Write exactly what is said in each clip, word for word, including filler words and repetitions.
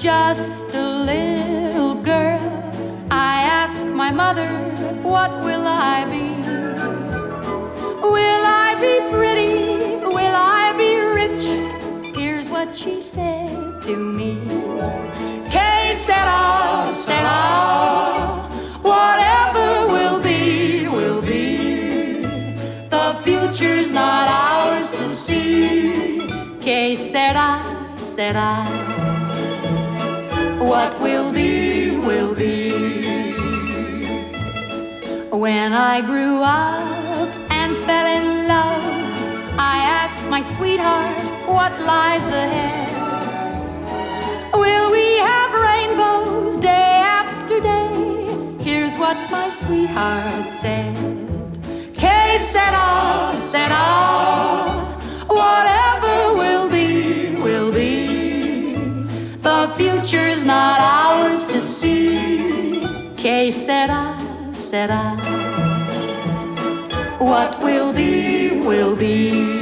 just a little girl, I asked my mother, what will I be? Will I be pretty? Will I be rich? Here's what she said to me. Que sera, sera, whatever will be, will be. The future's not ours to see. Que sera, sera, what will be, will be. When I grew up and fell in love, I asked my sweetheart, what lies ahead? Will we have rainbows day after day? Here's what my sweetheart said. Que sera, sera, whatever will be, will be. The future's not ours to see. Que sera, sera, what will be, will be.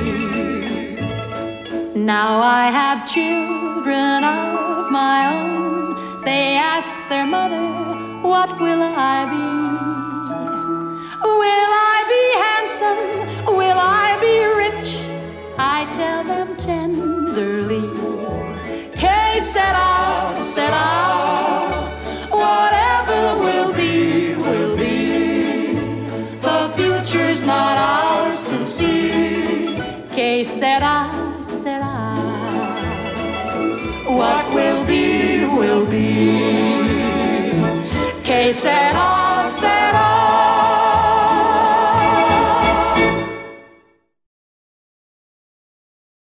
Now I have children of my own. They ask their mother, what will I be?